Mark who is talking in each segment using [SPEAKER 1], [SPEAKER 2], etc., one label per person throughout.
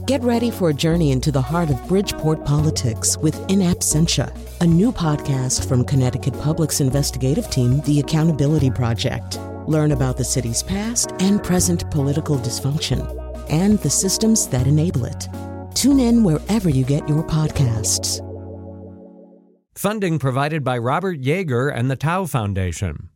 [SPEAKER 1] Get ready for a journey into the heart of Bridgeport politics with In Absentia, a new podcast from Connecticut Public's investigative team, The Accountability Project. Learn about the city's past and present political dysfunction and the systems that enable it. Tune in wherever you get your podcasts.
[SPEAKER 2] Funding provided by Robert Yeager and the Tao Foundation.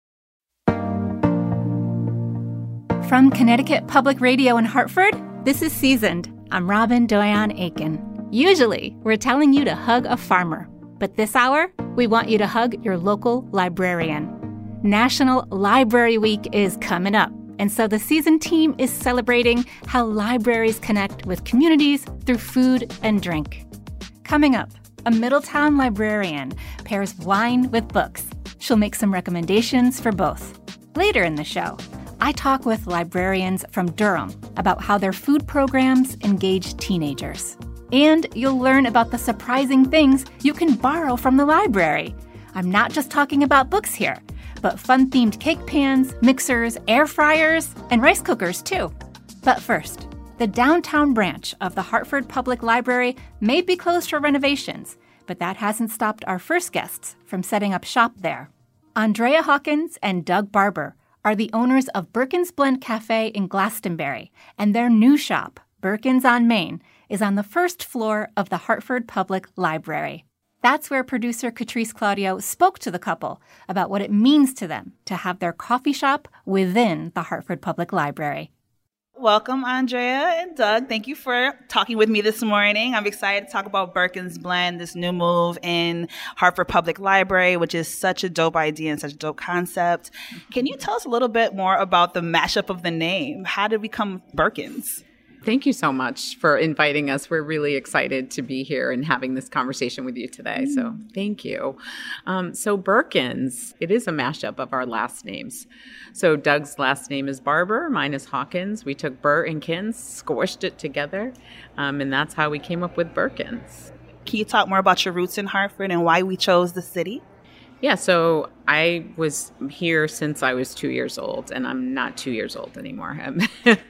[SPEAKER 3] From Connecticut Public Radio in Hartford, this is Seasoned. I'm Robin Doyon Aiken. Usually, we're telling you to hug a farmer, but this hour, we want you to hug your local librarian. National Library Week is coming up, and so the Seasoned team is celebrating how libraries connect with communities through food and drink. Coming up, a Middletown librarian pairs wine with books. She'll make some recommendations for both. Later in the show, I talk with librarians from Durham about how their food programs engage teenagers. And you'll learn about the surprising things you can borrow from the library. I'm not just talking about books here, but fun-themed cake pans, mixers, air fryers, and rice cookers too. But first, the downtown branch of the Hartford Public Library may be closed for renovations, but that hasn't stopped our first guests from setting up shop there. Andrea Hawkins and Doug Barber are the owners of Birkin's Blend Cafe in Glastonbury, and their new shop, Birkin's on Main, is on the first floor of the Hartford Public Library. That's where producer Catrice Claudio spoke to the couple about what it means to them to have their coffee shop within the Hartford Public Library.
[SPEAKER 4] Welcome, Andrea and Doug. Thank you for talking with me this morning. I'm excited to talk about Birkin's Blend, this new move in Hartford Public Library, which is such a dope idea and such a dope concept. Can you tell us a little bit more about the mashup of the name? How did it become Birkin's?
[SPEAKER 5] Thank you so much for inviting us. We're really excited to be here and having this conversation with you today. So thank you. So Birkin's, it is a mashup of our last names. So Doug's last name is Barber, mine is Hawkins. We took Bur and Kins, squished it together, and that's how we came up with Birkin's.
[SPEAKER 4] Can you talk more about your roots in Hartford and why we chose the city?
[SPEAKER 5] Yeah, so I was here since I was 2 years old, and I'm not 2 years old anymore. I'm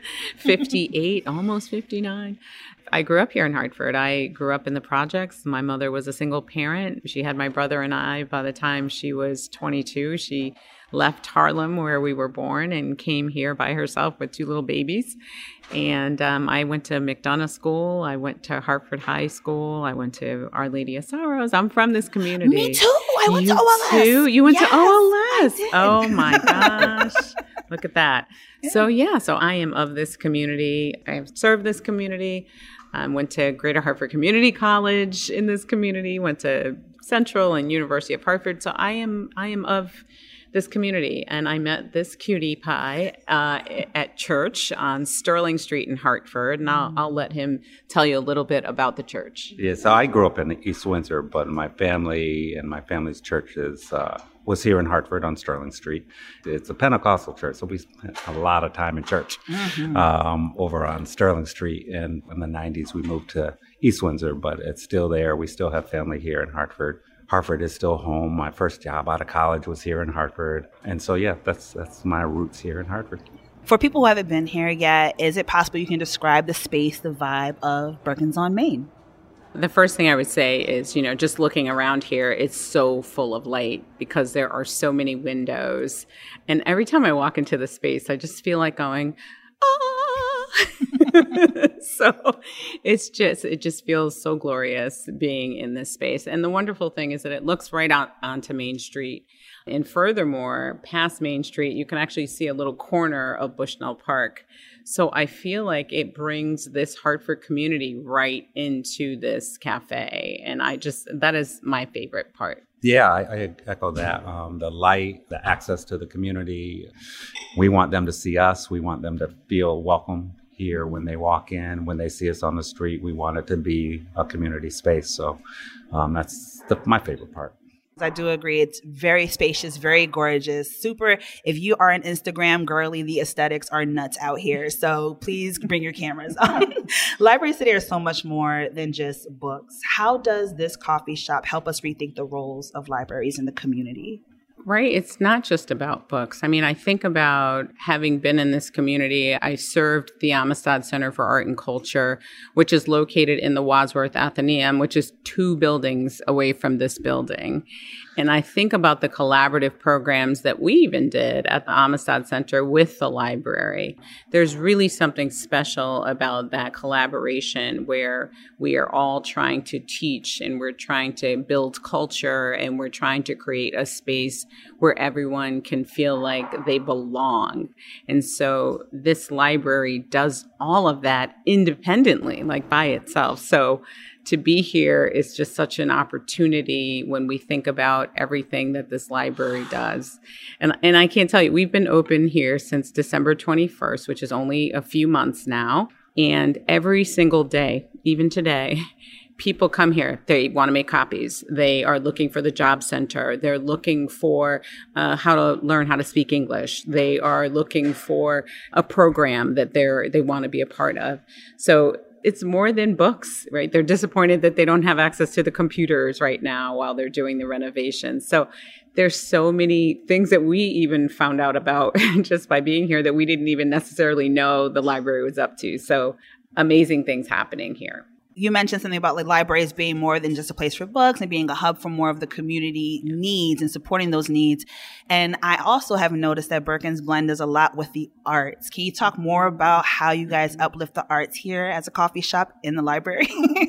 [SPEAKER 5] 58, almost 59. I grew up here in Hartford. I grew up in the projects. My mother was a single parent. She had my brother and I. By the time she was 22, she left Harlem, where we were born, and came here by herself with two little babies. And I went to McDonough School. I went to Hartford High School. I went to Our Lady of Sorrows. I'm from this community.
[SPEAKER 4] Me too. I went to OLS.
[SPEAKER 5] You went to OLS.
[SPEAKER 4] I did.
[SPEAKER 5] Oh, my gosh. Look at that. Yeah. So I am of this community. I have served this community. Went to Greater Hartford Community College in this community. Went to Central and University of Hartford. So I am of this community, and I met this cutie pie at church on Sterling Street in Hartford, and I'll let him tell you a little bit about the church.
[SPEAKER 6] Yeah, so I grew up in East Windsor, but my family and my family's church was here in Hartford on Sterling Street. It's a Pentecostal church, so we spent a lot of time in church over on Sterling Street. And in the 90s, we moved to East Windsor, but it's still there. We still have family here in Hartford. Hartford is still home. My first job out of college was here in Hartford. And so, yeah, that's my roots here in Hartford.
[SPEAKER 4] For people who haven't been here yet, is it possible you can describe the space, the vibe of Birkin's on Main?
[SPEAKER 5] The first thing I would say is, just looking around here, it's so full of light because there are so many windows. And every time I walk into the space, I just feel like going, so it just feels so glorious being in this space. And the wonderful thing is that it looks right out onto Main Street. And furthermore, past Main Street, you can actually see a little corner of Bushnell Park. So I feel like it brings this Hartford community right into this cafe. And that is my favorite part.
[SPEAKER 6] Yeah, I echo that. The light, the access to the community. We want them to see us. We want them to feel welcome here when they walk in. When they see us on the street, we want it to be a community space. So that's my favorite part.
[SPEAKER 4] I do agree. It's very spacious, very gorgeous, super. If you are an Instagram girly, the aesthetics are nuts out here. So please bring your cameras. Library City are so much more than just books. How does this coffee shop help us rethink the roles of libraries in the community?
[SPEAKER 5] Right. It's not just about books. I mean, I think about having been in this community. I served the Amistad Center for Art and Culture, which is located in the Wadsworth Athenaeum, which is 2 buildings away from this building. And I think about the collaborative programs that we even did at the Amistad Center with the library. There's really something special about that collaboration where we are all trying to teach and we're trying to build culture and we're trying to create a space where everyone can feel like they belong. And so this library does all of that independently, like by itself. So to be here is just such an opportunity when we think about everything that this library does. And I can't tell you, we've been open here since December 21st, which is only a few months now. And every single day, even today, people come here. They want to make copies. They are looking for the job center. They're looking for how to learn how to speak English. They are looking for a program that they want to be a part of. So it's more than books, right? They're disappointed that they don't have access to the computers right now while they're doing the renovations. So there's so many things that we even found out about just by being here that we didn't even necessarily know the library was up to. So amazing things happening here.
[SPEAKER 4] You mentioned something about like libraries being more than just a place for books and being a hub for more of the community needs and supporting those needs. And I also have noticed that Birkins Blend does a lot with the arts. Can you talk more about how you guys uplift the arts here as a coffee shop in the library?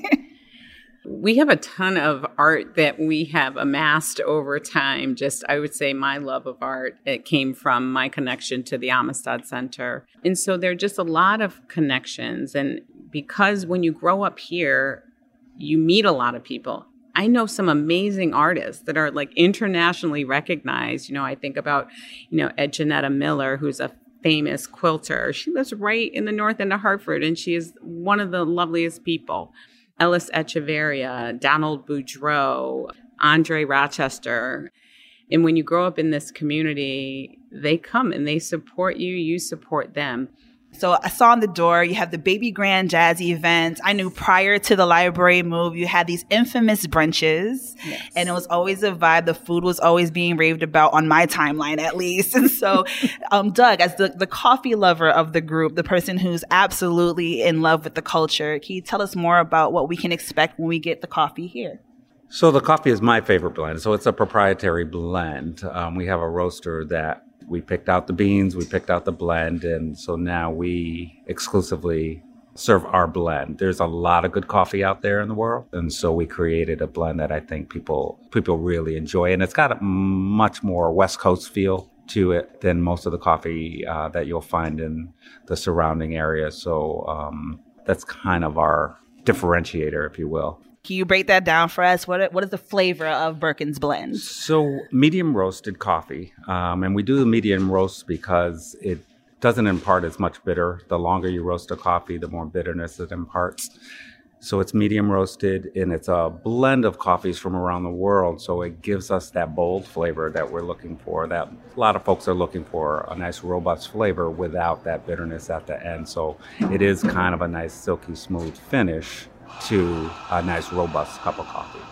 [SPEAKER 5] We have a ton of art that we have amassed over time. Just, I would say my love of art, it came from my connection to the Amistad Center. And so there are just a lot of connections. And because when you grow up here, you meet a lot of people. I know some amazing artists that are like internationally recognized. You know, I think about, Ed Janetta Miller, who's a famous quilter. She lives right in the north end of Hartford, and she is one of the loveliest people. Ellis Echeverria, Donald Boudreau, Andre Rochester. And when you grow up in this community, they come and they support you, you support them.
[SPEAKER 4] So I saw on the door, you have the Baby Grand Jazz event. I knew prior to the library move, you had these infamous brunches. Yes. And it was always a vibe. The food was always being raved about on my timeline, at least. And so, Doug, as the coffee lover of the group, the person who's absolutely in love with the culture, can you tell us more about what we can expect when we get the coffee here?
[SPEAKER 6] So the coffee is my favorite blend. So it's a proprietary blend. We have a roaster that we picked out the beans, we picked out the blend, and so now we exclusively serve our blend. There's a lot of good coffee out there in the world, and so we created a blend that I think people really enjoy, and it's got a much more West Coast feel to it than most of the coffee that you'll find in the surrounding area. So that's kind of our differentiator, if you will.
[SPEAKER 4] Can you break that down for us? What is the flavor of Birkins Blend?
[SPEAKER 6] So medium roasted coffee. And we do the medium roast because it doesn't impart as much bitter. The longer you roast a coffee, the more bitterness it imparts. So it's medium roasted, and it's a blend of coffees from around the world. So it gives us that bold flavor that we're looking for, that a lot of folks are looking for, a nice robust flavor without that bitterness at the end. So it is kind of a nice silky smooth finish to a nice robust cup of coffee.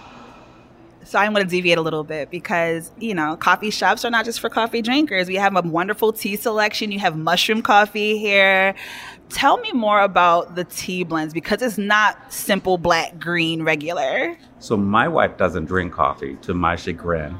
[SPEAKER 4] So I'm going to deviate a little bit because, coffee shops are not just for coffee drinkers. We have a wonderful tea selection. You have mushroom coffee here. Tell me more about the tea blends because it's not simple black, green, regular.
[SPEAKER 6] So my wife doesn't drink coffee, to my chagrin.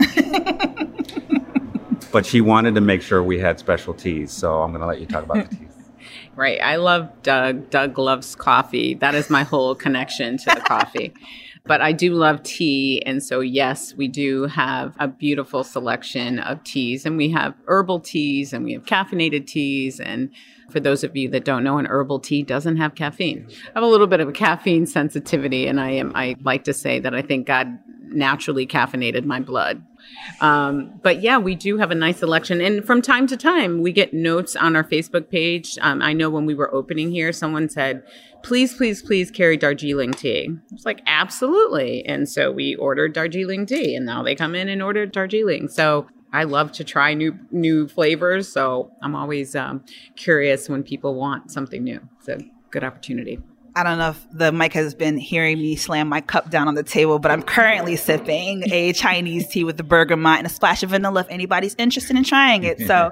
[SPEAKER 6] But she wanted to make sure we had special teas. So I'm going to let you talk about the teas.
[SPEAKER 5] Right. I love Doug. Doug loves coffee. That is my whole connection to the coffee. But I do love tea. And so, yes, we do have a beautiful selection of teas. And we have herbal teas and we have caffeinated teas. And for those of you that don't know, an herbal tea doesn't have caffeine. I have a little bit of a caffeine sensitivity. And I like to say that I think God naturally caffeinated my blood. But yeah, we do have a nice selection. And from time to time, we get notes on our Facebook page. I know when we were opening here, someone said, please, please, please carry Darjeeling tea. I was like, absolutely. And so we ordered Darjeeling tea, and now they come in and order Darjeeling. So I love to try new flavors. So I'm always curious when people want something new. It's a good opportunity.
[SPEAKER 4] I don't know if the mic has been hearing me slam my cup down on the table, but I'm currently sipping a Chinese tea with the bergamot and a splash of vanilla if anybody's interested in trying it. So,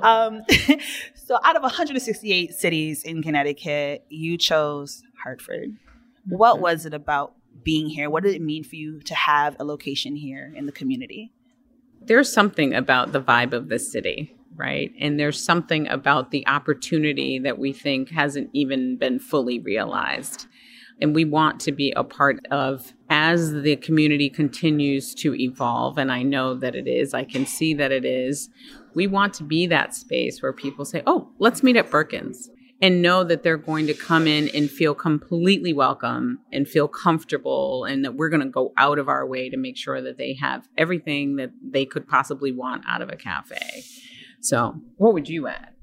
[SPEAKER 4] so out of 168 cities in Connecticut, you chose Hartford. What was it about being here? What did it mean for you to have a location here in the community?
[SPEAKER 5] There's something about the vibe of the city, right? And there's something about the opportunity that we think hasn't even been fully realized. And we want to be a part of as the community continues to evolve. And I know that it is. I can see that it is. We want to be that space where people say, oh, let's meet at Berkins. And know that they're going to come in and feel completely welcome and feel comfortable, and that we're going to go out of our way to make sure that they have everything that they could possibly want out of a cafe. So what would you add?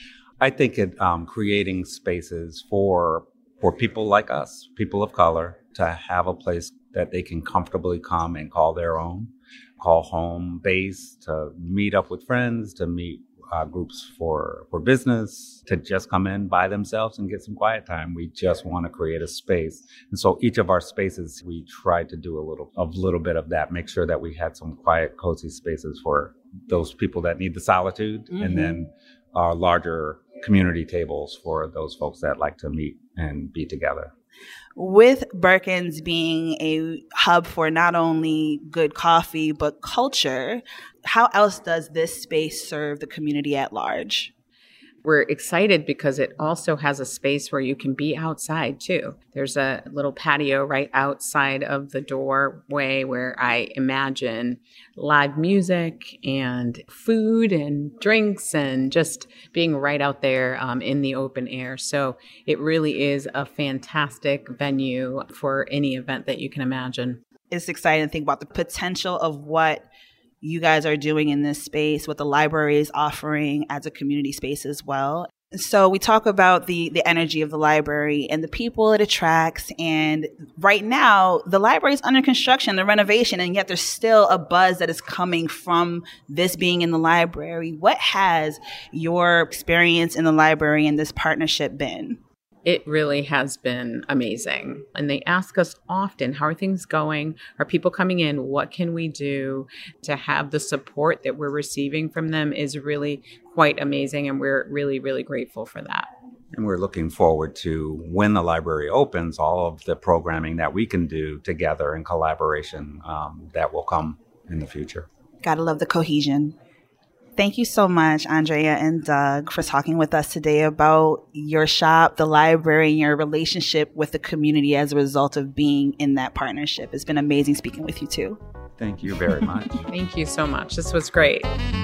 [SPEAKER 6] I think creating spaces for people like us, people of color, to have a place that they can comfortably come and call their own, call home base, to meet up with friends, to meet groups for business, to just come in by themselves and get some quiet time. We just want to create a space. And so each of our spaces, we tried to do a little bit of that, make sure that we had some quiet, cozy spaces for those people that need the solitude, and then our larger community tables for those folks that like to meet and be together.
[SPEAKER 4] With Berkins being a hub for not only good coffee, but culture, how else does this space serve the community at large?
[SPEAKER 5] We're excited because it also has a space where you can be outside too. There's a little patio right outside of the doorway where I imagine live music and food and drinks and just being right out there in the open air. So it really is a fantastic venue for any event that you can imagine.
[SPEAKER 4] It's exciting to think about the potential of what you guys are doing in this space, what the library is offering as a community space as well. So we talk about the energy of the library and the people it attracts. And right now, the library is under construction, the renovation, and yet there's still a buzz that is coming from this being in the library. What has your experience in the library and this partnership been?
[SPEAKER 5] It really has been amazing. And they ask us often, how are things going? Are people coming in? What can we do? To have the support that we're receiving from them is really quite amazing. And we're really, really grateful for that.
[SPEAKER 6] And we're looking forward to, when the library opens, all of the programming that we can do together in collaboration that will come in the future.
[SPEAKER 4] Gotta love the cohesion. Thank you so much, Andrea and Doug, for talking with us today about your shop, the library, and your relationship with the community as a result of being in that partnership. It's been amazing speaking with you, too.
[SPEAKER 6] Thank you very much.
[SPEAKER 5] Thank you so much. This was great.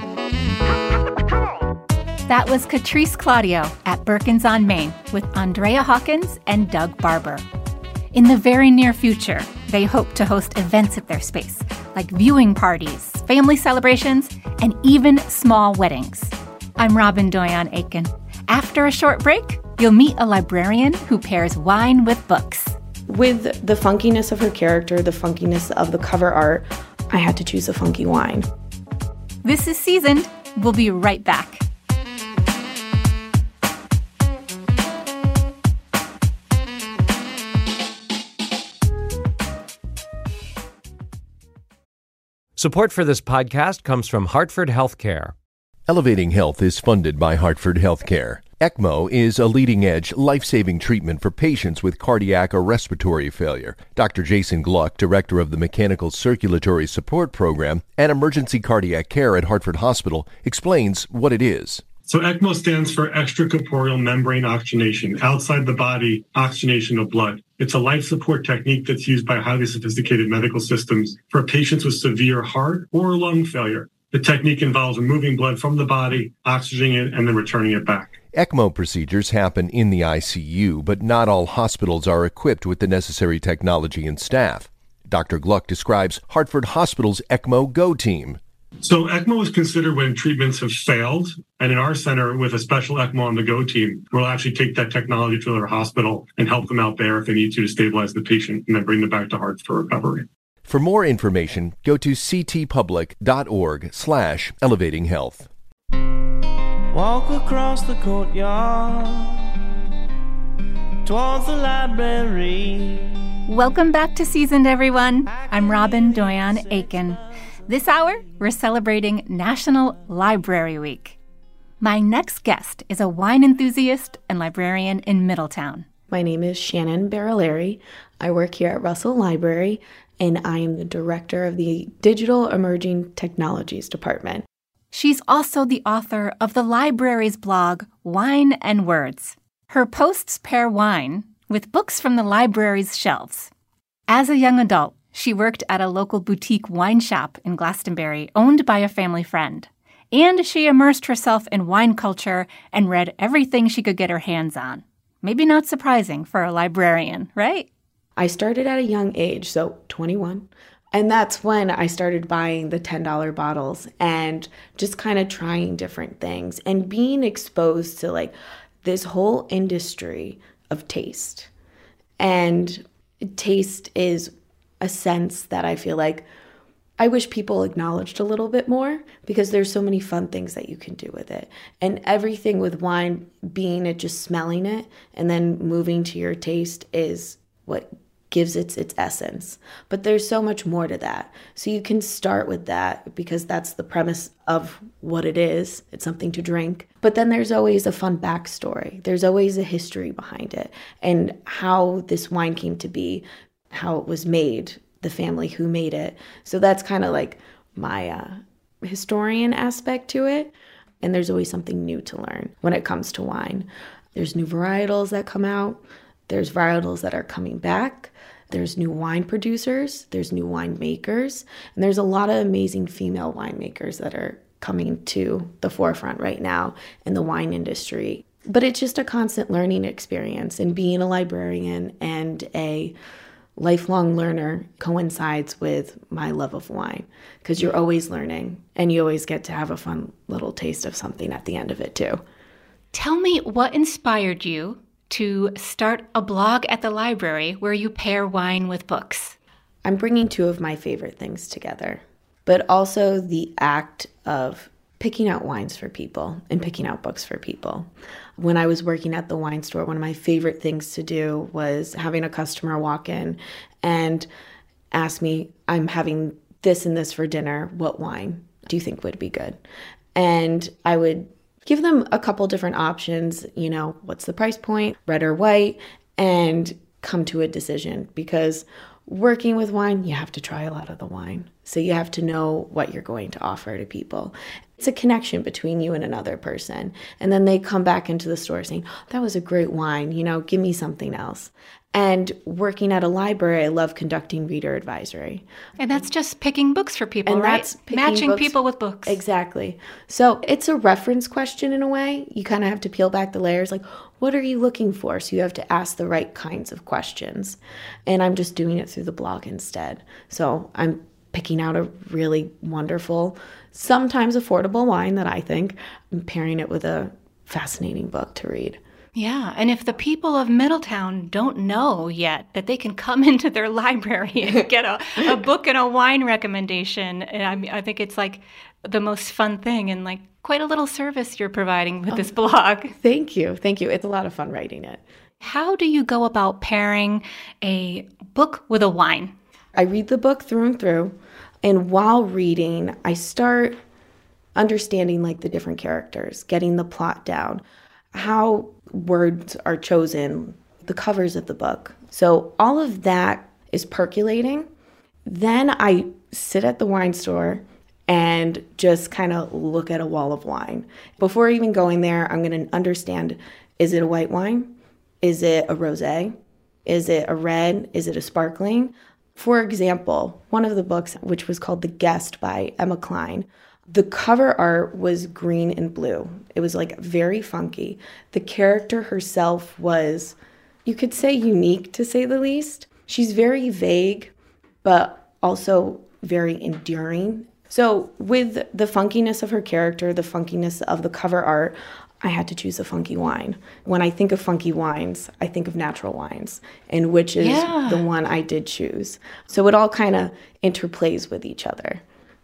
[SPEAKER 3] That was Catrice Claudio at Berkins on Main with Andrea Hawkins and Doug Barber. In the very near future, they hope to host events at their space, like viewing parties, family celebrations, and even small weddings. I'm Robin Doyon Aiken. After a short break, you'll meet a librarian who pairs wine with books.
[SPEAKER 7] With the funkiness of her character, the funkiness of the cover art, I had to choose a funky wine.
[SPEAKER 3] This is Seasoned. We'll be right back.
[SPEAKER 2] Support for this podcast comes from Hartford Healthcare.
[SPEAKER 8] Elevating Health is funded by Hartford Healthcare. ECMO is a leading-edge, life-saving treatment for patients with cardiac or respiratory failure. Dr. Jason Gluck, director of the Mechanical Circulatory Support Program and Emergency Cardiac Care at Hartford Hospital, explains what it is.
[SPEAKER 9] So ECMO stands for extracorporeal membrane oxygenation, outside the body oxygenation of blood. It's a life support technique that's used by highly sophisticated medical systems for patients with severe heart or lung failure. The technique involves removing blood from the body, oxygenating it, and then returning it back.
[SPEAKER 8] ECMO procedures happen in the ICU, but not all hospitals are equipped with the necessary technology and staff. Dr. Gluck describes Hartford Hospital's ECMO Go team.
[SPEAKER 9] So ECMO is considered when treatments have failed. And in our center, with a special ECMO on the Go team, we'll actually take that technology to their hospital and help them out there if they need to stabilize the patient and then bring them back to Hartford for recovery.
[SPEAKER 8] For more information, go to ctpublic.org/elevatinghealth.
[SPEAKER 10] Walk across the courtyard, towards the library.
[SPEAKER 3] Welcome back to Seasoned, everyone. I'm Robin Doyon Aiken. This hour, we're celebrating National Library Week. My next guest is a wine enthusiast and librarian in Middletown.
[SPEAKER 7] My name is Shannon Barilari. I work here at Russell Library, and I am the director of the Digital Emerging Technologies Department.
[SPEAKER 3] She's also the author of the library's blog, Wine and Words. Her posts pair wine with books from the library's shelves. As a young adult, she worked at a local boutique wine shop in Glastonbury, owned by a family friend. And she immersed herself in wine culture and read everything she could get her hands on. Maybe not surprising for a librarian, right?
[SPEAKER 7] I started at a young age, so 21. And that's when I started buying the $10 bottles and just kind of trying different things and being exposed to like this whole industry of taste. And taste is a sense that I feel like I wish people acknowledged a little bit more, because there's so many fun things that you can do with it. And everything with wine, being it just smelling it and then moving to your taste is what gives its essence. But there's so much more to that. So you can start with that because that's the premise of what it is. It's something to drink. But then there's always a fun backstory. There's always a history behind it and how this wine came to be, how it was made, the family who made it. So that's kind of like my historian aspect to it. And there's always something new to learn when it comes to wine. There's new varietals that come out. There's varietals that are coming back. There's new wine producers. There's new wine makers. And there's a lot of amazing female winemakers that are coming to the forefront right now in the wine industry. But it's just a constant learning experience. And being a librarian and a lifelong learner coincides with my love of wine, because you're always learning and you always get to have a fun little taste of something at the end of it too.
[SPEAKER 3] Tell me what inspired you to start a blog at the library where you pair wine with books.
[SPEAKER 7] I'm bringing two of my favorite things together, but also the act of picking out wines for people and picking out books for people. When I was working at the wine store, one of my favorite things to do was having a customer walk in and ask me, I'm having this and this for dinner. What wine do you think would be good? And I would give them a couple different options, you know, what's the price point, red or white, and come to a decision. Because working with wine, you have to try a lot of the wine. So you have to know what you're going to offer to people. It's a connection between you and another person. And then they come back into the store saying, that was a great wine, you know, give me something else. And working at a library, I love conducting reader advisory.
[SPEAKER 3] And that's just picking books for people,
[SPEAKER 7] and
[SPEAKER 3] right?
[SPEAKER 7] That's
[SPEAKER 3] matching
[SPEAKER 7] books.
[SPEAKER 3] People with books.
[SPEAKER 7] Exactly. So it's a reference question in a way. You kind of have to peel back the layers, like, what are you looking for? So you have to ask the right kinds of questions. And I'm just doing it through the blog instead. So I'm picking out a really wonderful, sometimes affordable wine that I think, and pairing it with a fascinating book to read.
[SPEAKER 3] Yeah, and if the people of Middletown don't know yet that they can come into their library and get a book and a wine recommendation, and I think it's like the most fun thing and like quite a little service you're providing with this blog.
[SPEAKER 7] Thank you. Thank you. It's a lot of fun writing it.
[SPEAKER 3] How do you go about pairing a book with a wine?
[SPEAKER 7] I read the book through and through, and while reading, I start understanding like the different characters, getting the plot down, how words are chosen, the covers of the book. So all of that is percolating. Then I sit at the wine store and just kind of look at a wall of wine. Before even going there, I'm going to understand, is it a white wine? Is it a rosé? Is it a red? Is it a sparkling? For example, one of the books, which was called The Guest by Emma Klein, the cover art was green and blue. It was like very funky. The character herself was, you could say, unique to say the least. She's very vague, but also very enduring. So with the funkiness of her character, the funkiness of the cover art, I had to choose a funky wine. When I think of funky wines, I think of natural wines, and which is the one I did choose. So it all kind of interplays with each other.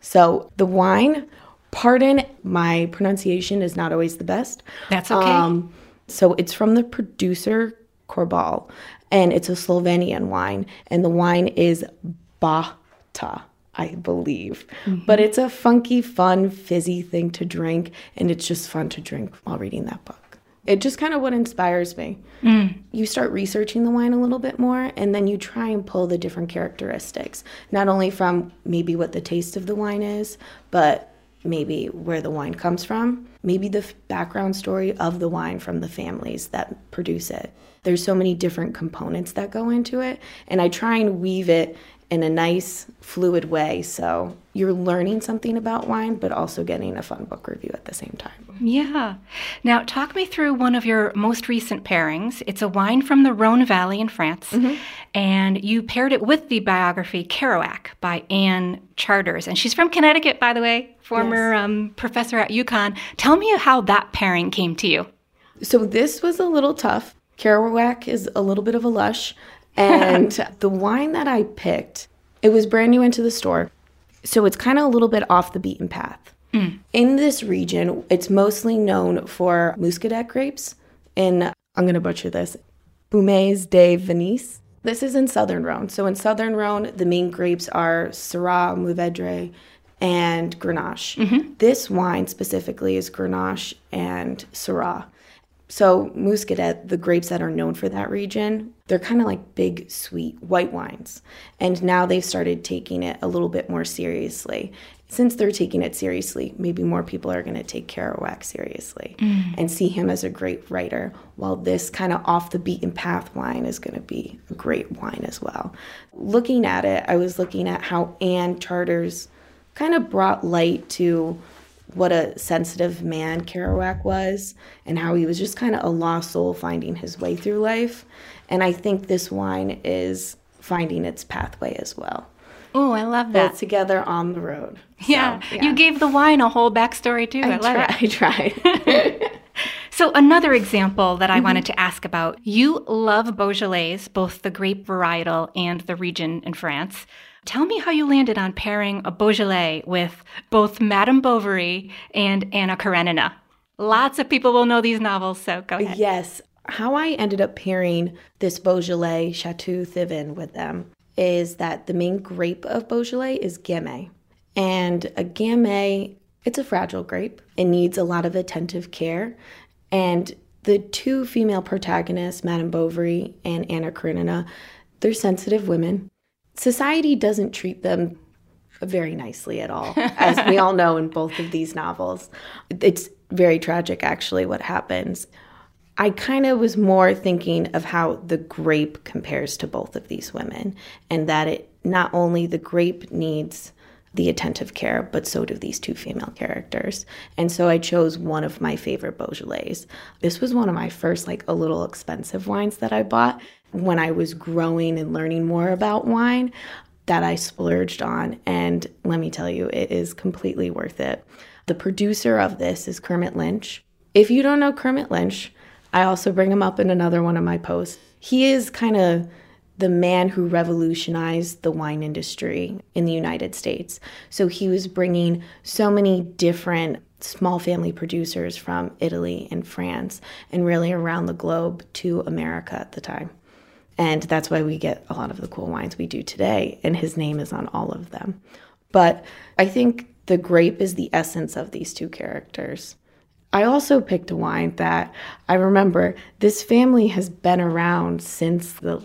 [SPEAKER 7] So the wine, pardon my pronunciation is not always the best.
[SPEAKER 3] That's okay.
[SPEAKER 7] So it's from the producer Korbal, and it's a Slovenian wine, and the wine is Bata, I believe. Mm-hmm. But it's a funky, fun, fizzy thing to drink, and it's just fun to drink while reading that book. It just kind of what inspires me. You start researching the wine a little bit more, and then you try and pull the different characteristics, not only from maybe what the taste of the wine is, but maybe where the wine comes from, maybe the background story of the wine from the families that produce it. There's so many different components that go into it, and I try and weave it in a nice, fluid way. So you're learning something about wine, but also getting a fun book review at the same time.
[SPEAKER 3] Yeah. Now, talk me through one of your most recent pairings. It's a wine from the Rhone Valley in France, and you paired it with the biography Kerouac by Anne Charters. And she's from Connecticut, by the way, former professor at UConn. Tell me how that pairing came to you.
[SPEAKER 7] So this was a little tough. Kerouac is a little bit of a lush. And the wine that I picked, it was brand new into the store. So it's kind of a little bit off the beaten path. In this region, it's mostly known for Muscadet grapes in, I'm going to butcher this, Boumes de Venise. This is in Southern Rhone. So in Southern Rhone, the main grapes are Syrah, Mourvedre, and Grenache. This wine specifically is Grenache and Syrah. So Muscadet, the grapes that are known for that region, they're kind of like big, sweet white wines. And now they've started taking it a little bit more seriously. Since they're taking it seriously, maybe more people are going to take Kerouac seriously and see him as a great writer, while this kind of off the beaten path wine is going to be a great wine as well. Looking at it, I was looking at how Anne Charters kind of brought light to what a sensitive man Kerouac was and how he was just kind of a lost soul finding his way through life. And I think this wine is finding its pathway as well.
[SPEAKER 3] Oh, I love that.
[SPEAKER 7] Both together on the road.
[SPEAKER 3] Yeah. So, you gave the wine a whole backstory too. I
[SPEAKER 7] tried.
[SPEAKER 3] So another example that I wanted to ask about, you love Beaujolais, both the grape varietal and the region in France. Tell me how you landed on pairing a Beaujolais with both Madame Bovary and Anna Karenina. Lots of people will know these novels, so go ahead.
[SPEAKER 7] Yes. How I ended up pairing this Beaujolais Chateau Thiven with them is that the main grape of Beaujolais is Gamay. And a Gamay, it's a fragile grape. It needs a lot of attentive care. And the two female protagonists, Madame Bovary and Anna Karenina, they're sensitive women. Society doesn't treat them very nicely at all, as we all know in both of these novels. It's very tragic, actually, what happens. I kind of was more thinking of how the grape compares to both of these women, and that it not only the grape needs the attentive care, but so do these two female characters. And so I chose one of my favorite Beaujolais. This was one of my first, a little expensive wines that I bought when I was growing and learning more about wine that I splurged on. And let me tell you, it is completely worth it. The producer of this is Kermit Lynch. If you don't know Kermit Lynch, I also bring him up in another one of my posts. He is kind of the man who revolutionized the wine industry in the United States. So he was bringing so many different small family producers from Italy and France and really around the globe to America at the time. And that's why we get a lot of the cool wines we do today, and his name is on all of them. But I think the grape is the essence of these two characters. I also picked a wine that I remember this family has been around since the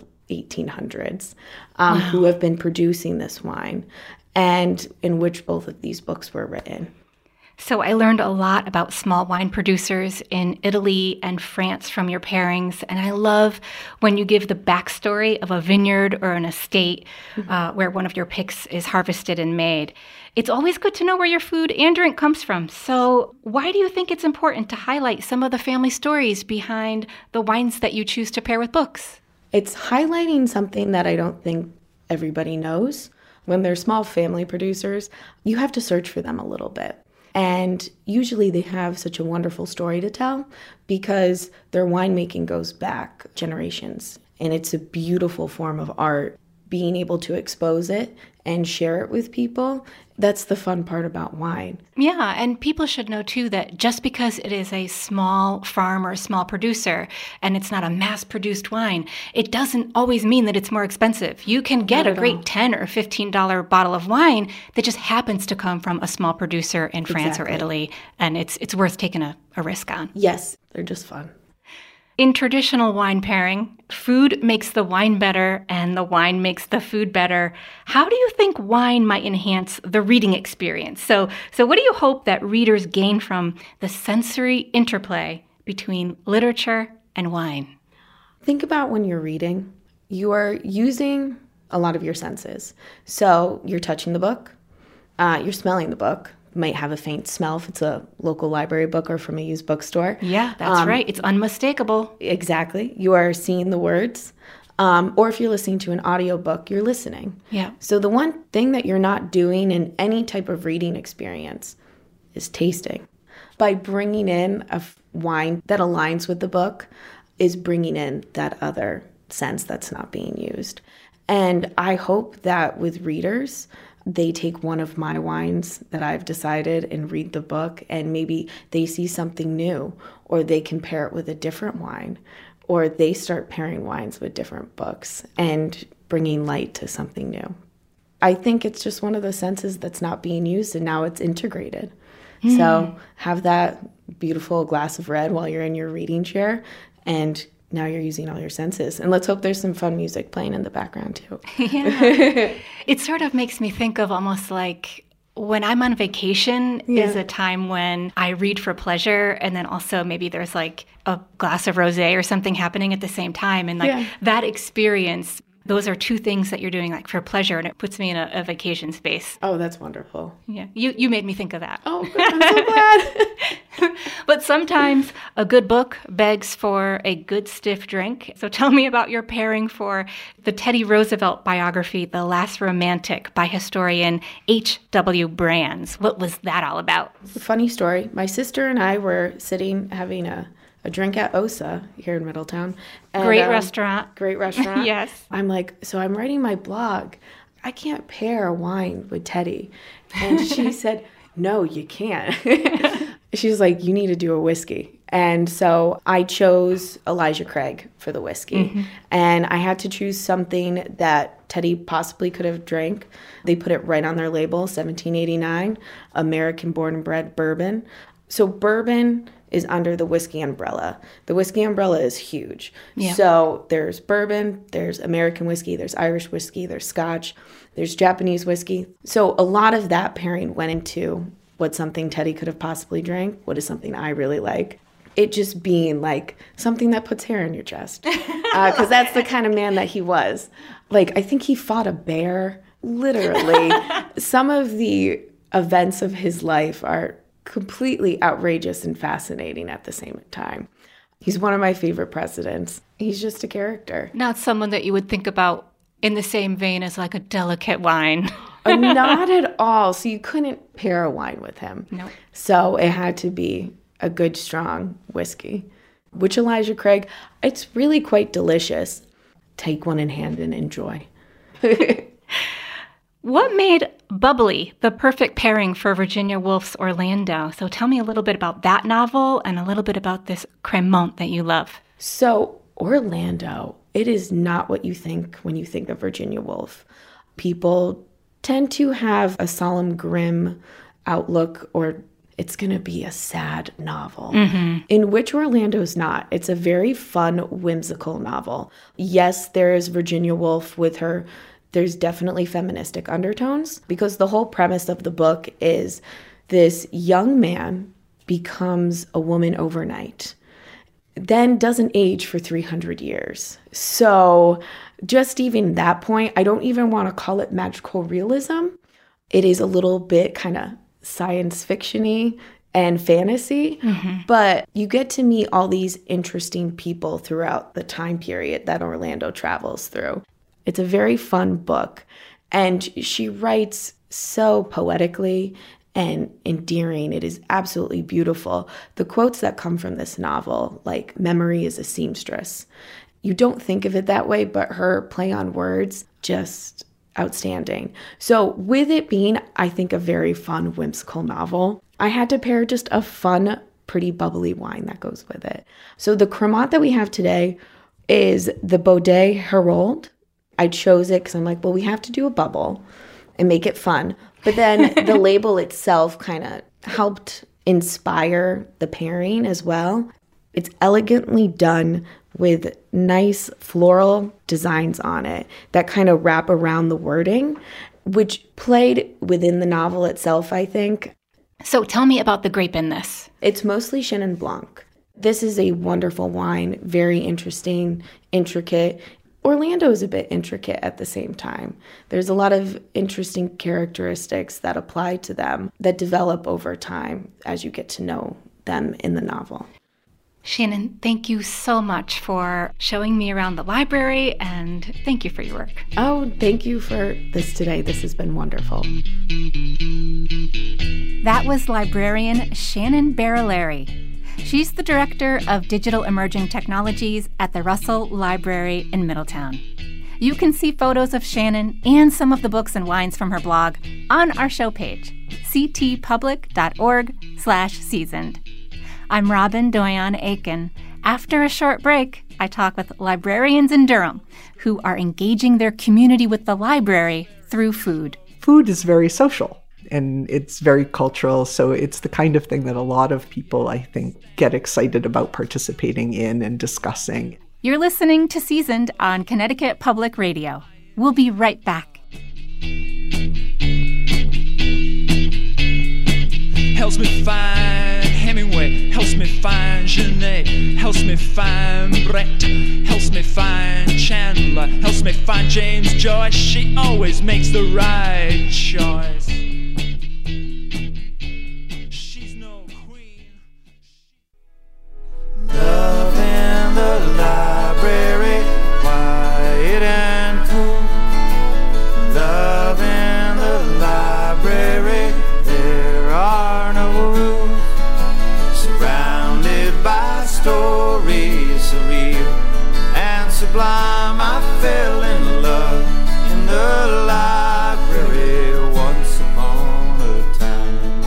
[SPEAKER 7] 1800s, who have been producing this wine, and in which both of these books were written.
[SPEAKER 3] So I learned a lot about small wine producers in Italy and France from your pairings, and I love when you give the backstory of a vineyard or an estate where one of your picks is harvested and made. It's always good to know where your food and drink comes from. So why do you think it's important to highlight some of the family stories behind the wines that you choose to pair with books?
[SPEAKER 7] It's highlighting something that I don't think everybody knows. When they're small family producers, you have to search for them a little bit. And usually they have such a wonderful story to tell because their winemaking goes back generations. And it's a beautiful form of art. Being able to expose it and share it with people That's the fun part about wine.
[SPEAKER 3] Yeah, and people should know too that just because it is a small farm or a small producer and it's not a mass-produced wine, it doesn't always mean that it's more expensive. You can get a great $10 or $15 bottle of wine that just happens to come from a small producer in France or Italy, and it's worth taking a risk on.
[SPEAKER 7] Yes, they're just fun.
[SPEAKER 3] In traditional wine pairing, food makes the wine better and the wine makes the food better. How do you think wine might enhance the reading experience? So what do you hope that readers gain from the sensory interplay between literature and wine?
[SPEAKER 7] Think about when you're reading, you are using a lot of your senses. So you're touching the book, you're smelling the book. Might have a faint smell if it's a local library book or from a used bookstore.
[SPEAKER 3] Yeah, that's right. It's unmistakable.
[SPEAKER 7] Exactly. You are seeing the words. Or if you're listening to an audiobook, you're listening.
[SPEAKER 3] Yeah.
[SPEAKER 7] So the one thing that you're not doing in any type of reading experience is tasting. By bringing in a wine that aligns with the book is bringing in that other sense that's not being used. And I hope that with readers, they take one of my wines that I've decided and read the book, and maybe they see something new, or they can pair it with a different wine, or they start pairing wines with different books and bringing light to something new. I think it's just one of the senses that's not being used, and now it's integrated. So have that beautiful glass of red while you're in your reading chair, and now you're using all your senses. And let's hope there's some fun music playing in the background too.
[SPEAKER 3] Yeah. It sort of makes me think of almost like when I'm on vacation is a time when I read for pleasure, and then also maybe there's like a glass of rosé or something happening at the same time. And like that experience, those are two things that you're doing like for pleasure, and it puts me in a vacation space.
[SPEAKER 7] Oh, that's wonderful.
[SPEAKER 3] Yeah, you made me think of that.
[SPEAKER 7] Oh, I'm so glad.
[SPEAKER 3] But sometimes a good book begs for a good stiff drink. So tell me about your pairing for the Teddy Roosevelt biography, The Last Romantic, by historian H.W. Brands. What was that all about?
[SPEAKER 7] It's a funny story. My sister and I were sitting having a drink at Osa here in Middletown. And,
[SPEAKER 3] great restaurant.
[SPEAKER 7] Great restaurant.
[SPEAKER 3] Yes.
[SPEAKER 7] I'm like, so I'm writing my blog. I can't pair a wine with Teddy. And she said, no, you can't. She was like, you need to do a whiskey. And so I chose Elijah Craig for the whiskey. And I had to choose something that Teddy possibly could have drank. They put it right on their label, 1789, American born and bred bourbon. So bourbon is under the whiskey umbrella. The whiskey umbrella is huge. Yeah. So there's bourbon, there's American whiskey, there's Irish whiskey, there's Scotch, there's Japanese whiskey. So a lot of that pairing went into what something Teddy could have possibly drank, what is something I really like. It just being like something that puts hair on your chest. Because that's the kind of man that he was. Like, I think he fought a bear, literally. Some of the events of his life are completely outrageous and fascinating at the same time. He's one of my favorite presidents. He's just a character.
[SPEAKER 3] Not someone that you would think about in the same vein as like a delicate wine.
[SPEAKER 7] Not at all. So you couldn't pair a wine with him.
[SPEAKER 3] No.
[SPEAKER 7] So it had to be a good, strong whiskey. Which Elijah Craig, it's really quite delicious. Take one in hand and enjoy.
[SPEAKER 3] What made Bubbly the perfect pairing for Virginia Woolf's Orlando? So tell me a little bit about that novel and a little bit about this Cremant that you love.
[SPEAKER 7] So Orlando, it is not what you think when you think of Virginia Woolf. People tend to have a solemn, grim outlook, or it's going to be a sad novel, in which Orlando's not. It's a very fun, whimsical novel. Yes, there is Virginia Woolf with her. There's definitely feministic undertones, because the whole premise of the book is this young man becomes a woman overnight, then doesn't age for 300 years. So just even that point, I don't even want to call it magical realism. It is a little bit kind of science fiction-y and fantasy, but you get to meet all these interesting people throughout the time period that Orlando travels through. It's a very fun book, and she writes so poetically and endearing. It is absolutely beautiful. The quotes that come from this novel, like memory is a seamstress. You don't think of it that way, but her play on words just outstanding. So with it being, I think, a very fun, whimsical novel, I had to pair just a fun, pretty bubbly wine that goes with it. So the Cremant that we have today is the Baudet Herold. I chose it because I'm like, well, we have to do a bubble and make it fun. But then the label itself kind of helped inspire the pairing as well. It's elegantly done with nice floral designs on it that kind of wrap around the wording, which played within the novel itself, I think.
[SPEAKER 3] So tell me about the grape in this.
[SPEAKER 7] It's mostly Chenin Blanc. This is a wonderful wine, very interesting, intricate. Orlando is a bit intricate at the same time. There's a lot of interesting characteristics that apply to them that develop over time as you get to know them in the novel.
[SPEAKER 3] Shannon, thank you so much for showing me around the library, and thank you for your work.
[SPEAKER 7] Oh, thank you for this today. This has been wonderful.
[SPEAKER 3] That was librarian Shannon Barilari. She's the Director of Digital Emerging Technologies at the Russell Library in Middletown. You can see photos of Shannon and some of the books and wines from her blog on our show page, ctpublic.org/seasoned. I'm Robin Doyon Aiken. After a short break, I talk with librarians in Durham who are engaging their community with the library through food.
[SPEAKER 11] Food is very social and it's very cultural, so it's the kind of thing that a lot of people, I think, get excited about participating in and discussing.
[SPEAKER 3] You're listening to Seasoned on Connecticut Public Radio. We'll be right back.
[SPEAKER 12] Helps me find Hemingway, helps me find Genet, helps me find Brecht, helps me find Chandler, helps me find James Joyce. She always makes the right choice. She's no queen. Love in the library, quiet and cool. Love in the library, there are no rules. Surrounded by stories surreal and sublime, I fell in love in the library once upon a time.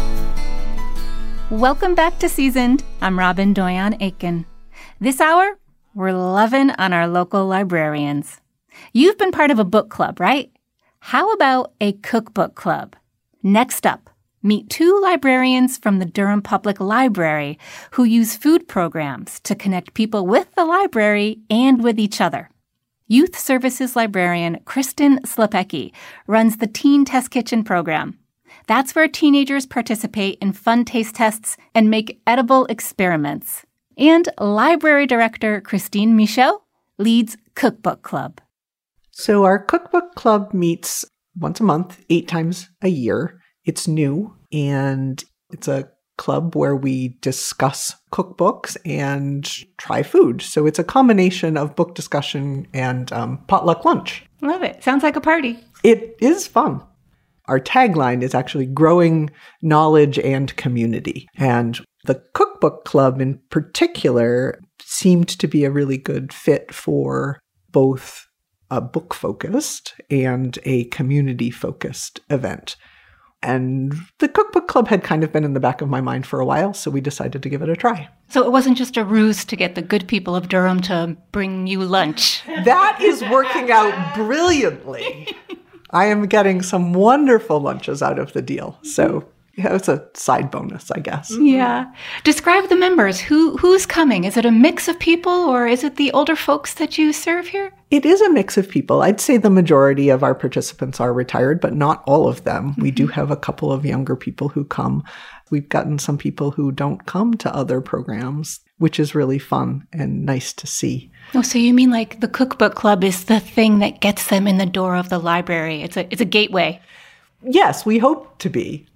[SPEAKER 3] Welcome back to Seasoned. I'm Robin Doyon Aiken. This hour, we're loving on our local librarians. You've been part of a book club, right? How about a cookbook club? Next up, meet two librarians from the Durham Public Library who use food programs to connect people with the library and with each other. Youth Services Librarian Kristen Slepecki runs the Teen Test Kitchen program. That's where teenagers participate in fun taste tests and make edible experiments. And Library Director Christine Michaud leads Cookbook Club.
[SPEAKER 11] So our cookbook club meets once a month, 8 times a year. It's new, and it's a club where we discuss cookbooks and try food. So it's a combination of book discussion and potluck lunch.
[SPEAKER 3] Love it. Sounds like a party.
[SPEAKER 11] It is fun. Our tagline is actually growing knowledge and community. And the cookbook club in particular seemed to be a really good fit for both a book-focused and a community-focused event. And the cookbook club had kind of been in the back of my mind for a while, so we decided to give it a try.
[SPEAKER 3] So it wasn't just a ruse to get the good people of Durham to bring you lunch.
[SPEAKER 11] That is working out brilliantly. I am getting some wonderful lunches out of the deal. So yeah, it's a side bonus, I guess.
[SPEAKER 3] Yeah. Describe the members. Who's coming? Is it a mix of people, or is it the older folks that you serve here?
[SPEAKER 11] It is a mix of people. I'd say the majority of our participants are retired, but not all of them. Mm-hmm. We do have a couple of younger people who come. We've gotten some people who don't come to other programs, which is really fun and nice to see.
[SPEAKER 3] Oh, so you mean like the cookbook club is the thing that gets them in the door of the library? It's a gateway.
[SPEAKER 11] Yes, we hope to be.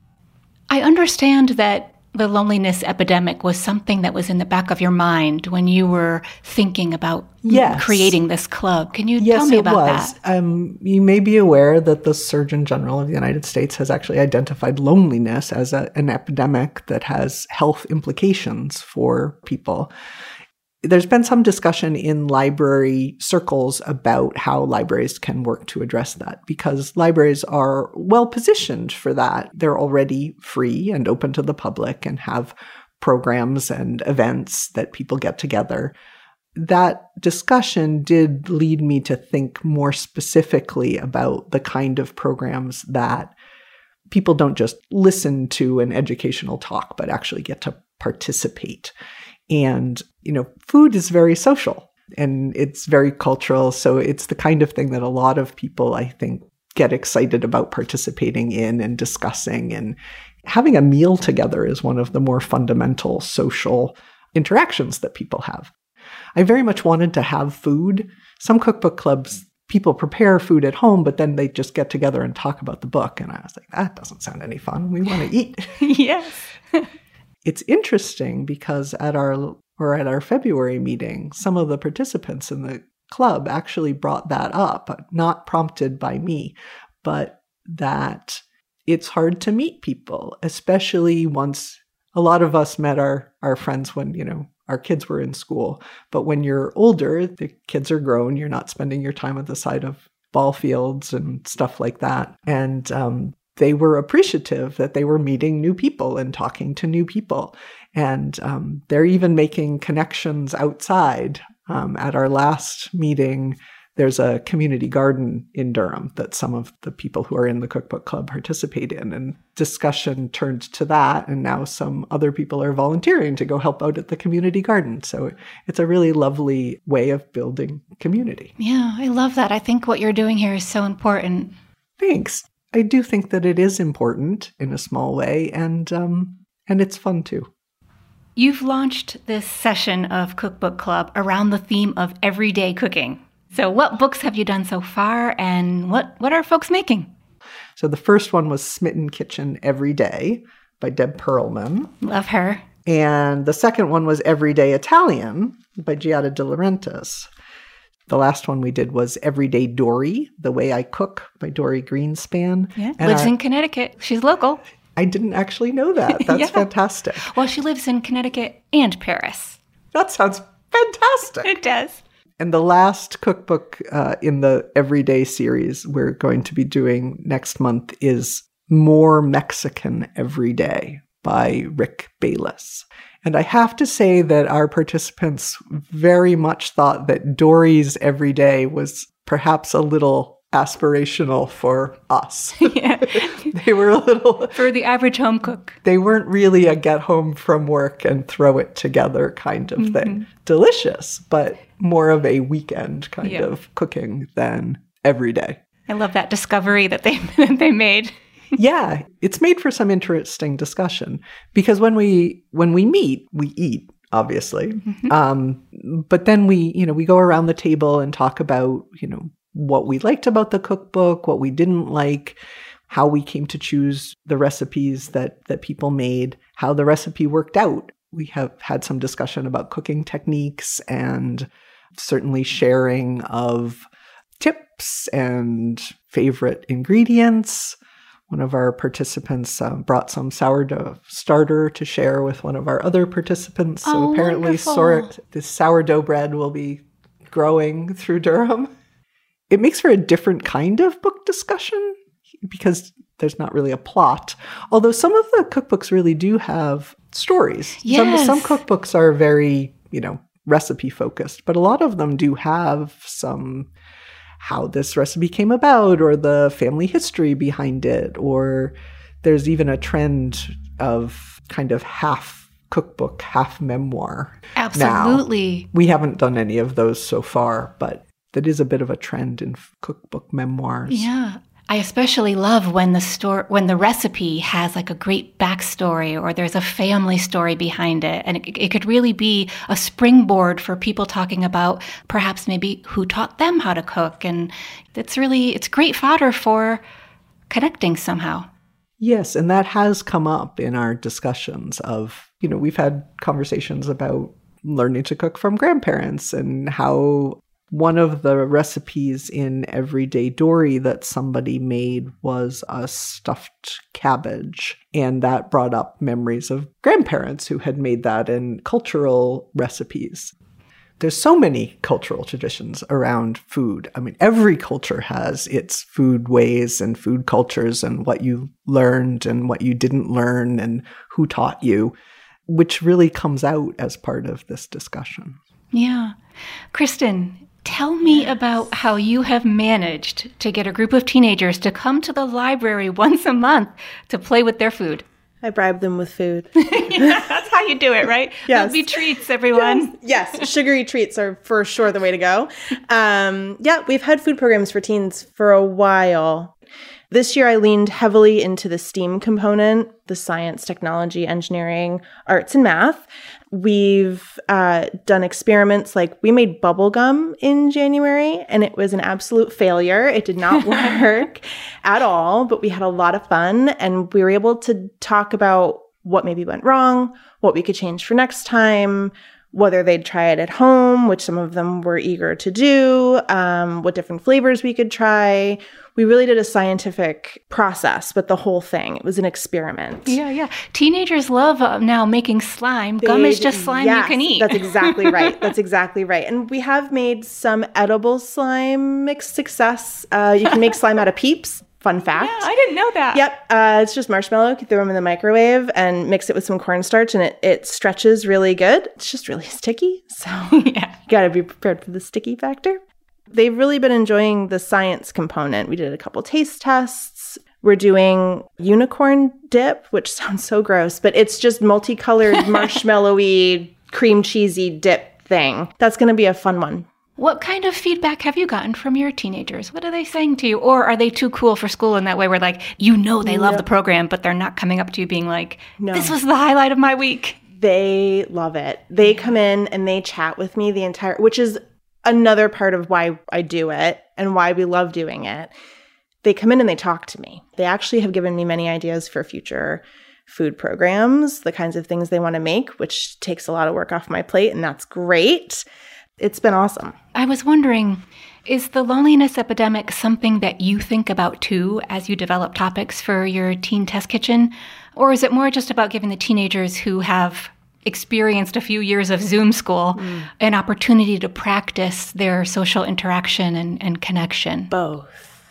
[SPEAKER 3] I understand that the loneliness epidemic was something that was in the back of your mind when you were thinking about creating this club. Can you tell me about that?
[SPEAKER 11] You may be aware that the Surgeon General of the United States has actually identified loneliness as an epidemic that has health implications for people. there's been some discussion in library circles about how libraries can work to address that, because libraries are well positioned for that. They're already free and open to the public and have programs and events that people get together. That discussion did lead me to think more specifically about the kind of programs that people don't just listen to an educational talk, but actually get to participate. And, food is very social and it's very cultural. So it's the kind of thing that a lot of people, I think, get excited about participating in and discussing. And having a meal together is one of the more fundamental social interactions that people have. I very much wanted to have food. Some cookbook clubs, people prepare food at home, but then they just get together and talk about the book. And I was like, that doesn't sound any fun. We want to eat.
[SPEAKER 3] Yes.
[SPEAKER 11] It's interesting because at our February meeting, some of the participants in the club actually brought that up, not prompted by me, but that it's hard to meet people, especially once a lot of us met our friends when, our kids were in school. But when you're older, the kids are grown, you're not spending your time at the side of ball fields and stuff like that. And they were appreciative that they were meeting new people and talking to new people. And they're even making connections outside. At our last meeting, there's a community garden in Durham that some of the people who are in the cookbook club participate in. And discussion turned to that. And now some other people are volunteering to go help out at the community garden. So it's a really lovely way of building community.
[SPEAKER 3] Yeah, I love that. I think what you're doing here is so important.
[SPEAKER 11] Thanks. I do think that it is important in a small way, and it's fun too.
[SPEAKER 3] You've launched this session of Cookbook Club around the theme of everyday cooking. So what books have you done so far, and what are folks making?
[SPEAKER 11] So the first one was Smitten Kitchen Every Day by Deb Perlman.
[SPEAKER 3] Love her.
[SPEAKER 11] And the second one was Everyday Italian by Giada De Laurentiis. The last one we did was Everyday Dory, The Way I Cook by Dory Greenspan.
[SPEAKER 3] Yeah, lives in Connecticut. She's local.
[SPEAKER 11] I didn't actually know that. That's fantastic.
[SPEAKER 3] Well, she lives in Connecticut and Paris.
[SPEAKER 11] That sounds fantastic.
[SPEAKER 3] It does.
[SPEAKER 11] And the last cookbook in the Everyday series we're going to be doing next month is More Mexican Every Day by Rick Bayless. And I have to say that our participants very much thought that Dory's Everyday was perhaps a little aspirational for us.
[SPEAKER 3] Yeah.
[SPEAKER 11] They were a little...
[SPEAKER 3] For the average home cook.
[SPEAKER 11] They weren't really a get home from work and throw it together kind of thing. Delicious, but more of a weekend kind of cooking than every day.
[SPEAKER 3] I love that discovery that they made.
[SPEAKER 11] Yeah, it's made for some interesting discussion because when we meet, we eat, obviously. But then we go around the table and talk about, what we liked about the cookbook, what we didn't like, how we came to choose the recipes that people made, how the recipe worked out. We have had some discussion about cooking techniques and certainly sharing of tips and favorite ingredients. One of our participants brought some sourdough starter to share with one of our other participants. So apparently this sourdough bread will be growing through Durham. It makes for a different kind of book discussion because there's not really a plot. Although some of the cookbooks really do have stories.
[SPEAKER 3] Yes.
[SPEAKER 11] Some cookbooks are very, recipe focused, but a lot of them do have some how this recipe came about or the family history behind it, or there's even a trend of kind of half cookbook, half memoir.
[SPEAKER 3] Absolutely.
[SPEAKER 11] Now, we haven't done any of those so far, but that is a bit of a trend in cookbook memoirs.
[SPEAKER 3] Yeah. I especially love when the recipe has like a great backstory or there's a family story behind it. And it could really be a springboard for people talking about perhaps maybe who taught them how to cook. And it's great fodder for connecting somehow.
[SPEAKER 11] Yes, and that has come up in our discussions of, we've had conversations about learning to cook from grandparents and how one of the recipes in Everyday Dory that somebody made was a stuffed cabbage. And that brought up memories of grandparents who had made that in cultural recipes. There's so many cultural traditions around food. I mean, every culture has its food ways and food cultures and what you learned and what you didn't learn and who taught you, which really comes out as part of this discussion.
[SPEAKER 3] Yeah. Kristen, tell me about how you have managed to get a group of teenagers to come to the library once a month to play with their food.
[SPEAKER 13] I bribe them with food.
[SPEAKER 3] Yeah, that's how you do it, right?
[SPEAKER 13] Yes.
[SPEAKER 3] There'll be treats, everyone.
[SPEAKER 13] Yes, sugary treats are for sure the way to go. Yeah, we've had food programs for teens for a while. This year I leaned heavily into the STEAM component, the science, technology, engineering, arts, and math. We've done experiments like we made bubble gum in January, and it was an absolute failure. It did not work at all, but we had a lot of fun, and we were able to talk about what maybe went wrong, what we could change for next time, whether they'd try it at home, which some of them were eager to do, what different flavors we could try. We really did a scientific process with the whole thing. It was an experiment.
[SPEAKER 3] Yeah. Teenagers love now making slime. Gum is just slime you can eat.
[SPEAKER 13] That's exactly right. That's exactly right. And we have made some edible slime mixed success. You can make slime out of Peeps. Fun fact.
[SPEAKER 3] Yeah, I didn't know that.
[SPEAKER 13] Yep. It's just marshmallow. You can throw them in the microwave and mix it with some cornstarch, and it stretches really good. It's just really sticky. So you got to be prepared for the sticky factor. They've really been enjoying the science component. We did a couple taste tests. We're doing unicorn dip, which sounds so gross, but it's just multicolored marshmallowy, cream cheesy dip thing. That's going to be a fun one.
[SPEAKER 3] What kind of feedback have you gotten from your teenagers? What are they saying to you? Or are they too cool for school in that way where, like, they love the program, but they're not coming up to you being like, this was the highlight of my week?
[SPEAKER 13] They love it. They come in and they chat with me which is another part of why I do it and why we love doing it. They come in and they talk to me. They actually have given me many ideas for future food programs, the kinds of things they want to make, which takes a lot of work off my plate, and that's great. It's been awesome.
[SPEAKER 3] I was wondering, is the loneliness epidemic something that you think about too as you develop topics for your teen test kitchen? Or is it more just about giving the teenagers who have experienced a few years of Zoom school an opportunity to practice their social interaction and connection?
[SPEAKER 13] Both.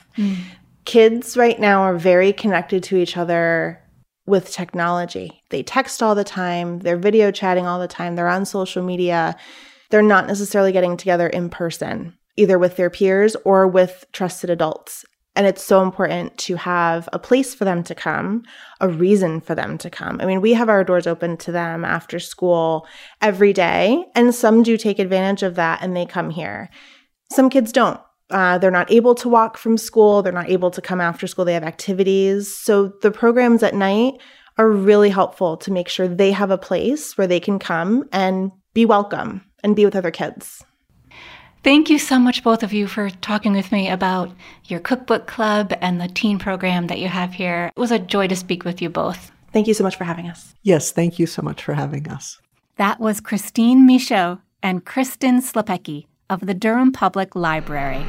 [SPEAKER 13] Kids right now are very connected to each other with technology. They text all the time. They're video chatting all the time. They're on social media. They're not necessarily getting together in person, either with their peers or with trusted adults. And it's so important to have a place for them to come, a reason for them to come. I mean, we have our doors open to them after school every day, and some do take advantage of that and they come here. Some kids don't. They're not able to walk from school. They're not able to come after school. They have activities. So the programs at night are really helpful to make sure they have a place where they can come and be welcome and be with other kids.
[SPEAKER 3] Thank you so much, both of you, for talking with me about your cookbook club and the teen program that you have here. It was a joy to speak with you both.
[SPEAKER 13] Thank you so much for having us.
[SPEAKER 11] Yes, thank you so much for having us.
[SPEAKER 3] That was Christine Michaud and Kristen Slepecki of the Durham Public Library.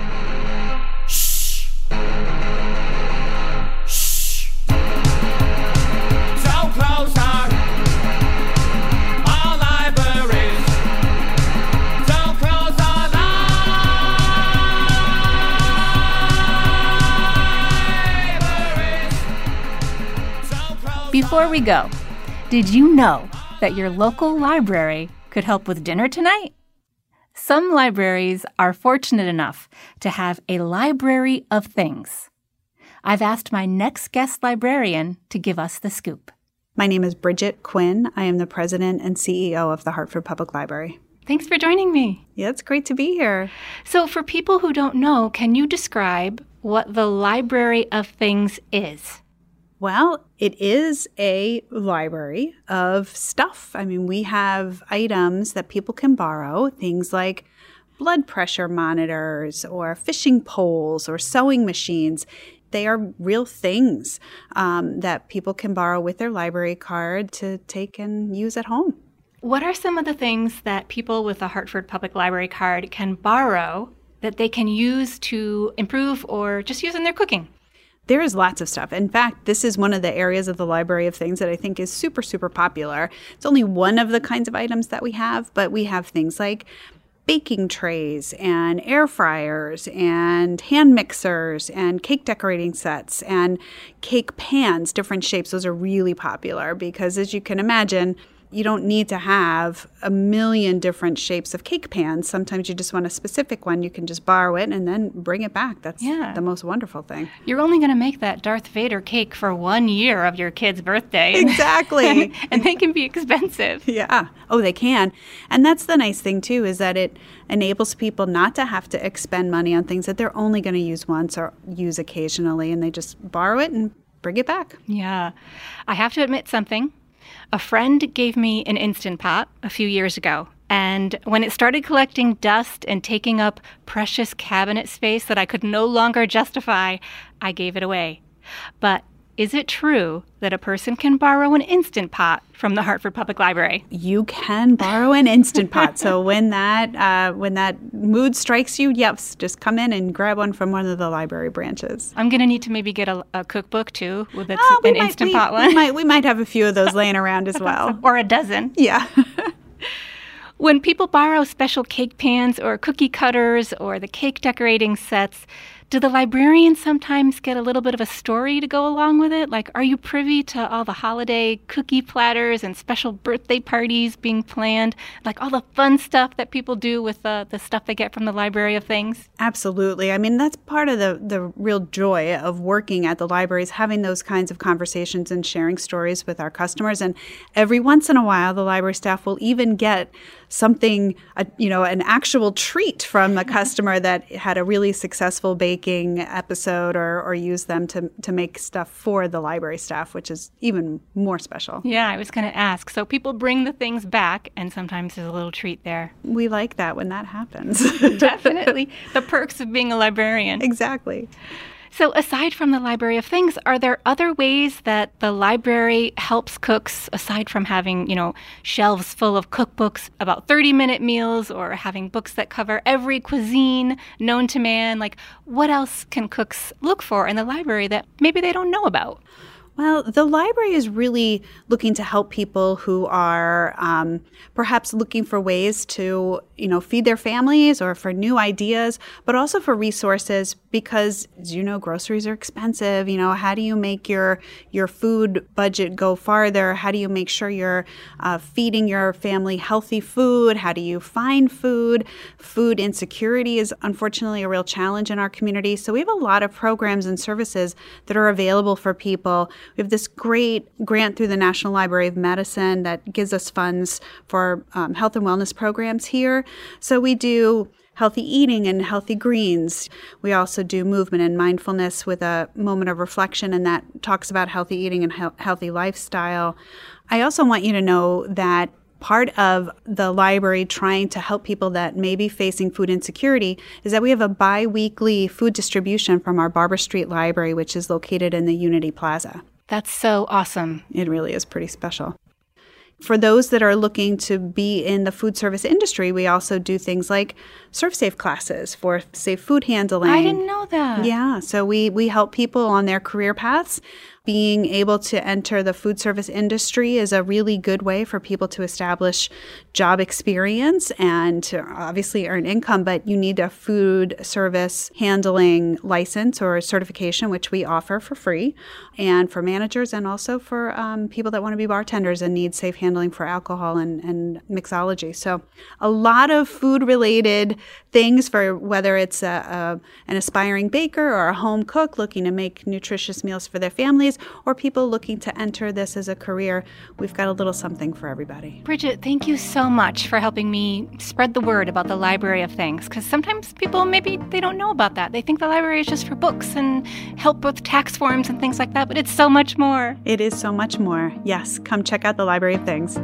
[SPEAKER 3] Before we go, did you know that your local library could help with dinner tonight? Some libraries are fortunate enough to have a library of things. I've asked my next guest librarian to give us the scoop.
[SPEAKER 14] My name is Bridget Quinn. I am the president and CEO of the Hartford Public Library.
[SPEAKER 3] Thanks for joining me.
[SPEAKER 14] Yeah, it's great to be here.
[SPEAKER 3] So for people who don't know, can you describe what the Library of Things is?
[SPEAKER 14] Well, it is a library of stuff. I mean, we have items that people can borrow, things like blood pressure monitors or fishing poles or sewing machines. They are real things that people can borrow with their library card to take and use at home.
[SPEAKER 3] What are some of the things that people with a Hartford Public Library card can borrow that they can use to improve or just use in their cooking?
[SPEAKER 14] There is lots of stuff. In fact, this is one of the areas of the Library of Things that I think is super, super popular. It's only one of the kinds of items that we have, but we have things like baking trays and air fryers and hand mixers and cake decorating sets and cake pans, different shapes. Those are really popular because, as you can imagine, you don't need to have a million different shapes of cake pans. Sometimes you just want a specific one. You can just borrow it and then bring it back. That's the most wonderful thing.
[SPEAKER 3] You're only going to make that Darth Vader cake for 1 year of your kid's birthday.
[SPEAKER 14] Exactly.
[SPEAKER 3] And they can be expensive.
[SPEAKER 14] Yeah. Oh, they can. And that's the nice thing, too, is that it enables people not to have to expend money on things that they're only going to use once or use occasionally. And they just borrow it and bring it back.
[SPEAKER 3] Yeah. I have to admit something. A friend gave me an Instant Pot a few years ago, and when it started collecting dust and taking up precious cabinet space that I could no longer justify, I gave it away. But is it true that a person can borrow an Instant Pot from the Hartford Public Library?
[SPEAKER 14] You can borrow an Instant Pot. So when that mood strikes you, yes, just come in and grab one from one of the library branches.
[SPEAKER 3] I'm going to need to maybe get a cookbook, too, with an Instant Pot one.
[SPEAKER 14] We might have a few of those laying around as well.
[SPEAKER 3] Or a dozen.
[SPEAKER 14] Yeah.
[SPEAKER 3] When people borrow special cake pans or cookie cutters or the cake decorating sets, do the librarians sometimes get a little bit of a story to go along with it? Like, are you privy to all the holiday cookie platters and special birthday parties being planned? Like all the fun stuff that people do with the stuff they get from the Library of Things?
[SPEAKER 14] Absolutely. I mean, that's part of the real joy of working at the libraries, having those kinds of conversations and sharing stories with our customers. And every once in a while, the library staff will even get something, an actual treat from a customer that had a really successful baking episode or use them to make stuff for the library staff, which is even more special.
[SPEAKER 3] Yeah, I was going to ask. So people bring the things back, and sometimes there's a little treat there.
[SPEAKER 14] We like that when that happens.
[SPEAKER 3] Definitely. The perks of being a librarian.
[SPEAKER 14] Exactly.
[SPEAKER 3] So aside from the Library of Things, are there other ways that the library helps cooks, aside from having, shelves full of cookbooks about 30-minute meals or having books that cover every cuisine known to man? Like, what else can cooks look for in the library that maybe they don't know about?
[SPEAKER 14] Well, the library is really looking to help people who are perhaps looking for ways to, feed their families or for new ideas, but also for resources because, as you know, groceries are expensive. How do you make your food budget go farther? How do you make sure you're feeding your family healthy food? How do you find food? Food insecurity is unfortunately a real challenge in our community. So we have a lot of programs and services that are available for people. We have this great grant through the National Library of Medicine that gives us funds for health and wellness programs here. So we do healthy eating and healthy greens. We also do movement and mindfulness with a moment of reflection, and that talks about healthy eating and healthy lifestyle. I also want you to know that part of the library trying to help people that may be facing food insecurity is that we have a bi-weekly food distribution from our Barber Street Library, which is located in the Unity Plaza.
[SPEAKER 3] That's so awesome.
[SPEAKER 14] It really is pretty special. For those that are looking to be in the food service industry, we also do things like ServSafe classes for safe food handling.
[SPEAKER 3] I didn't know that.
[SPEAKER 14] Yeah, so we help people on their career paths. Being able to enter the food service industry is a really good way for people to establish job experience and to obviously earn income, but you need a food service handling license or certification, which we offer for free, and for managers and also for people that want to be bartenders and need safe handling for alcohol and mixology. So a lot of food-related things for whether it's an aspiring baker or a home cook looking to make nutritious meals for their families, or people looking to enter this as a career. We've got a little something for everybody.
[SPEAKER 3] Bridget, thank you so much for helping me spread the word about the Library of Things, because sometimes people, maybe they don't know about that. They think the library is just for books and help with tax forms and things like that, but it's so much more.
[SPEAKER 14] It is so much more. Yes, come check out the Library of Things.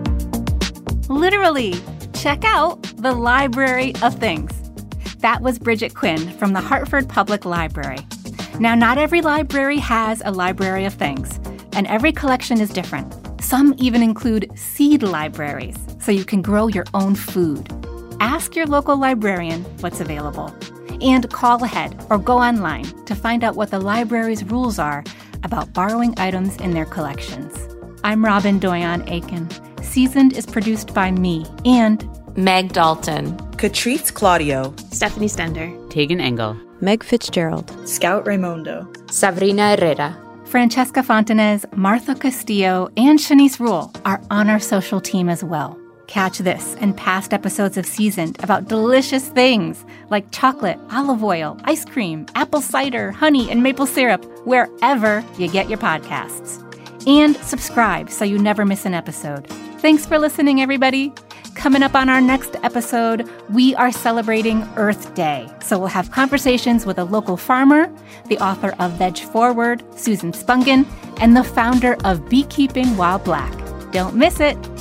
[SPEAKER 3] Literally, check out the Library of Things. That was Bridget Quinn from the Hartford Public Library. Now, not every library has a Library of Things, and every collection is different. Some even include seed libraries, so you can grow your own food. Ask your local librarian what's available. And call ahead or go online to find out what the library's rules are about borrowing items in their collections. I'm Robin Doyon Aiken. Seasoned is produced by me and
[SPEAKER 15] Meg Dalton,
[SPEAKER 16] Catrice Claudio,
[SPEAKER 17] Stephanie Stender,
[SPEAKER 18] Tegan Engel,
[SPEAKER 19] Meg Fitzgerald,
[SPEAKER 20] Scout Raimundo,
[SPEAKER 15] Sabrina Herrera,
[SPEAKER 3] Francesca Fontanez, Martha Castillo, and Shanice Rule are on our social team as well. Catch this and past episodes of Seasoned about delicious things like chocolate, olive oil, ice cream, apple cider, honey, and maple syrup wherever you get your podcasts. And subscribe so you never miss an episode. Thanks for listening, everybody. Coming up on our next episode, we are celebrating Earth Day. So we'll have conversations with a local farmer, the author of Veg Forward, Susan Spungen, and the founder of Beekeeping While Black. Don't miss it.